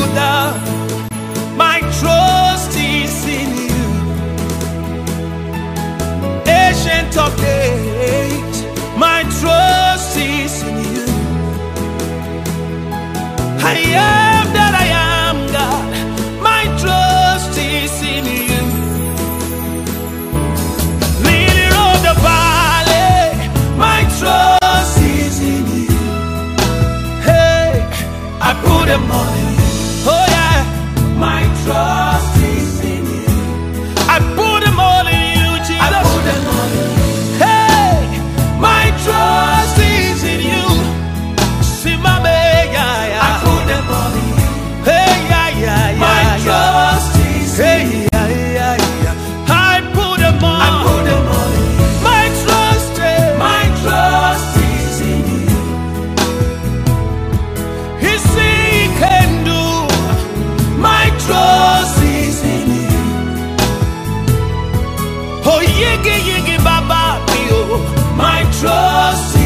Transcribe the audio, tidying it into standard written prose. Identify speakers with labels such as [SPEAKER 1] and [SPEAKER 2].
[SPEAKER 1] God. My trust is in you. Ancient of days, my trust is in you. I am that I am, God. My trust is in you. Lily of the valley, my trust is in you. Hey, I put them all in you. Oh yeah, my trust is in you. I put them all in you, Jesus. I put them all in you. Hey, my trust is in you. See my baby, yeah. I put them all in you. Hey, yeah, yeah, yeah. My trust is in you. Hey, yeah, yeah, yeah. I put them all. I put them all in you. My trust is in you. He see he can do. My trust is in you. Oh, yigi yigi baba, my trust